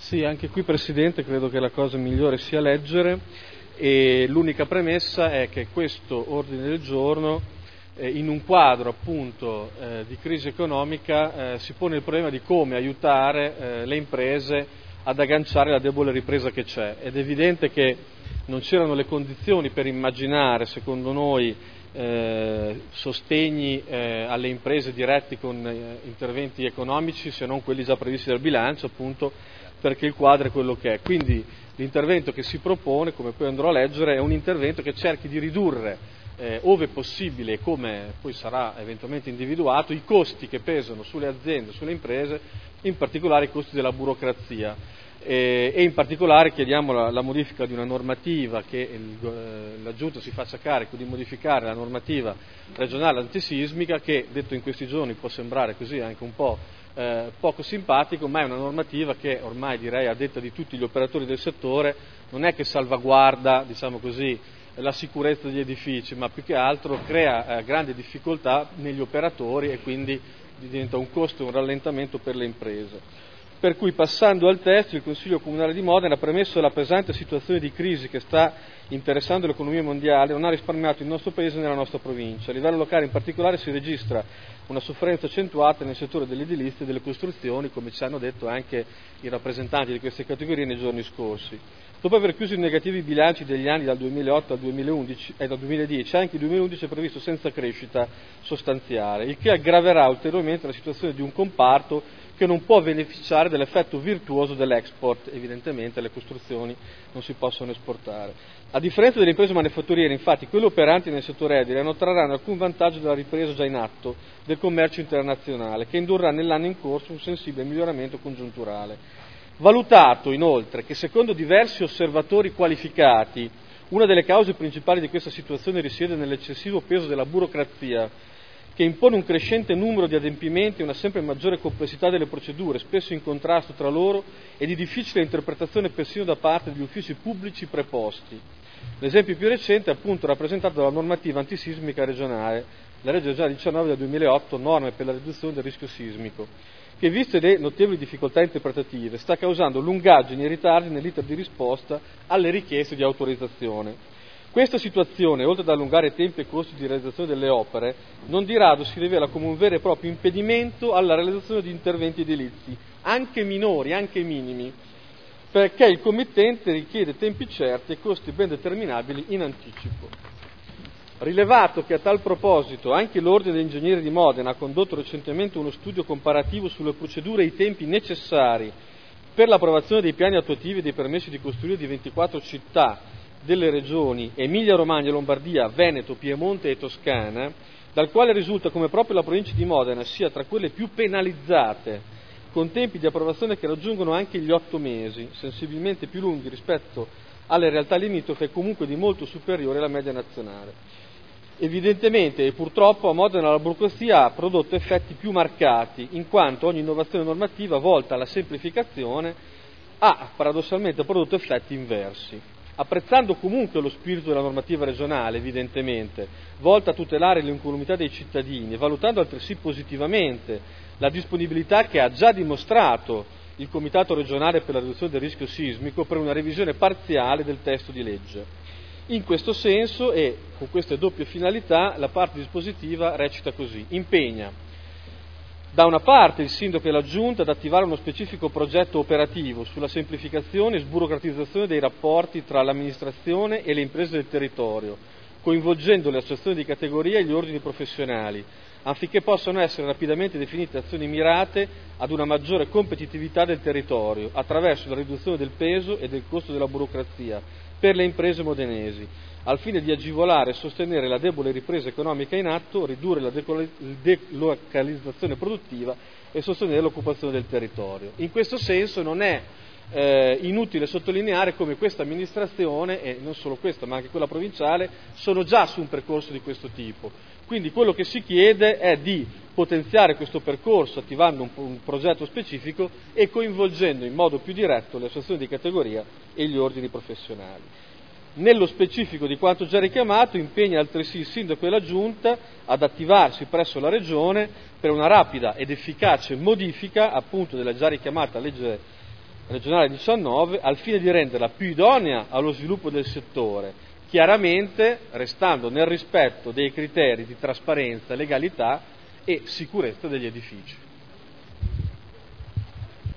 Sì, anche qui Presidente credo che la cosa migliore sia leggere, e l'unica premessa è che questo ordine del giorno in un quadro appunto di crisi economica si pone il problema di come aiutare le imprese ad agganciare la debole ripresa che c'è. Ed è evidente che non c'erano le condizioni per immaginare, secondo noi, sostegni alle imprese diretti con interventi economici se non quelli già previsti dal bilancio, appunto perché il quadro è quello che è. Quindi l'intervento che si propone, come poi andrò a leggere, è un intervento che cerchi di ridurre ove possibile e come poi sarà eventualmente individuato i costi che pesano sulle aziende, sulle imprese, in particolare i costi della burocrazia. E in particolare chiediamo la modifica di una normativa, che la Giunta si faccia carico di modificare la normativa regionale antisismica, che detto in questi giorni può sembrare così anche un po' poco simpatico, ma è una normativa che ormai, direi a detta di tutti gli operatori del settore, non è che salvaguarda, diciamo così, la sicurezza degli edifici, ma più che altro crea grandi difficoltà negli operatori e quindi diventa un costo e un rallentamento per le imprese. Per cui, passando al testo, il Consiglio Comunale di Modena, premesso la pesante situazione di crisi che sta interessando l'economia mondiale, non ha risparmiato il nostro Paese nella nostra provincia. A livello locale in particolare si registra una sofferenza accentuata nel settore dell'edilizia e delle costruzioni, come ci hanno detto anche i rappresentanti di queste categorie nei giorni scorsi. Dopo aver chiuso i negativi bilanci degli anni dal 2008 al 2011 e dal 2010, anche il 2011 è previsto senza crescita sostanziale, il che aggraverà ulteriormente la situazione di un comparto che non può beneficiare dell'effetto virtuoso dell'export. Evidentemente le costruzioni non si possono esportare. A differenza delle imprese manifatturiere, infatti, quelle operanti nel settore edile non trarranno alcun vantaggio dalla ripresa già in atto del commercio internazionale, che indurrà nell'anno in corso un sensibile miglioramento congiunturale. Valutato inoltre che, secondo diversi osservatori qualificati, una delle cause principali di questa situazione risiede nell'eccessivo peso della burocrazia, che impone un crescente numero di adempimenti e una sempre maggiore complessità delle procedure, spesso in contrasto tra loro e di difficile interpretazione persino da parte degli uffici pubblici preposti. L'esempio più recente è appunto rappresentato dalla normativa antisismica regionale, la legge regionale 19 del 2008, norme per la riduzione del rischio sismico, che, viste le notevoli difficoltà interpretative, sta causando lungaggini e ritardi nell'iter di risposta alle richieste di autorizzazione. Questa situazione, oltre ad allungare i tempi e costi di realizzazione delle opere, non di rado si rivela come un vero e proprio impedimento alla realizzazione di interventi edilizi, anche minori, anche minimi, perché il committente richiede tempi certi e costi ben determinabili in anticipo. Rilevato che a tal proposito anche l'Ordine degli Ingegneri di Modena ha condotto recentemente uno studio comparativo sulle procedure e i tempi necessari per l'approvazione dei piani attuativi e dei permessi di costruire di 24 città delle regioni Emilia Romagna, Lombardia, Veneto, Piemonte e Toscana, dal quale risulta come proprio la provincia di Modena sia tra quelle più penalizzate, con tempi di approvazione che raggiungono anche gli 8 mesi, sensibilmente più lunghi rispetto alle realtà limitrofe e comunque di molto superiore alla media nazionale. Evidentemente e purtroppo a Modena la burocrazia ha prodotto effetti più marcati, in quanto ogni innovazione normativa volta alla semplificazione ha paradossalmente prodotto effetti inversi. Apprezzando comunque lo spirito della normativa regionale, evidentemente, volta a tutelare l'incolumità dei cittadini e valutando altresì positivamente la disponibilità che ha già dimostrato il Comitato regionale per la riduzione del rischio sismico per una revisione parziale del testo di legge. In questo senso e con queste doppie finalità la parte dispositiva recita così: impegna da una parte il Sindaco e la Giunta ad attivare uno specifico progetto operativo sulla semplificazione e sburocratizzazione dei rapporti tra l'amministrazione e le imprese del territorio, coinvolgendo le associazioni di categoria e gli ordini professionali, affinché possano essere rapidamente definite azioni mirate ad una maggiore competitività del territorio, attraverso la riduzione del peso e del costo della burocrazia per le imprese modenesi, al fine di agevolare e sostenere la debole ripresa economica in atto, ridurre la delocalizzazione produttiva e sostenere l'occupazione del territorio. In questo senso non è inutile sottolineare come questa amministrazione, e non solo questa ma anche quella provinciale, sono già su un percorso di questo tipo. Quindi quello che si chiede è di potenziare questo percorso attivando un progetto specifico e coinvolgendo in modo più diretto le associazioni di categoria e gli ordini professionali. Nello specifico di quanto già richiamato, impegna altresì il Sindaco e la Giunta ad attivarsi presso la Regione per una rapida ed efficace modifica appunto della già richiamata legge regionale 19 al fine di renderla più idonea allo sviluppo del settore, chiaramente restando nel rispetto dei criteri di trasparenza, legalità e sicurezza degli edifici.